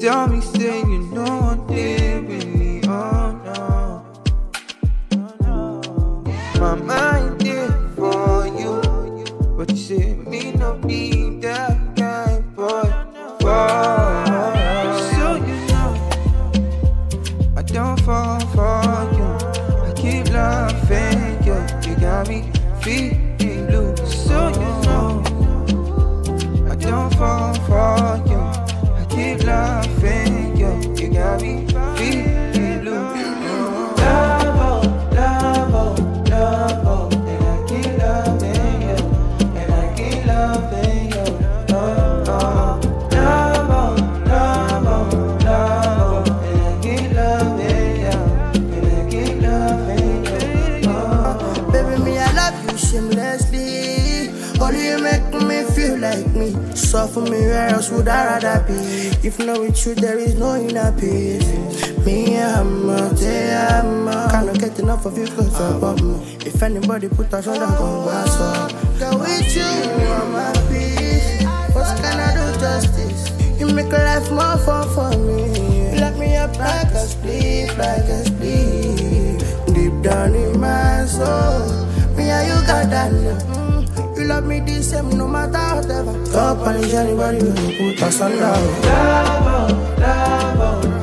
tell me, say you know I'm living, oh no. My mind is for you, but you say me no be that kind boy. So you know I don't fall for you. I keep loving you. You got me feeling blue. So you know I don't fall for you. I keep loving you. You got me feeling blue. Love, love, love, and I keep loving you. And I keep loving you. Oh, oh. Love, love, love, and I keep loving you. And I keep loving you. Oh. Baby, me, I love you shamelessly. Only you make me feel like me. So for me, where else would I rather be? If not with you, there is no inner peace. Me, I'm a cannot get enough of you, cause I want more. If anybody put us on, I'm gonna so. Girl, with you, I'm my peace. What can I do justice? You make life more fun for me. You lock me up like a sleep, deep down in my soul. Me and you got that love. You love me the same no matter whatever. Don't punish anybody who put us on love. Love, love,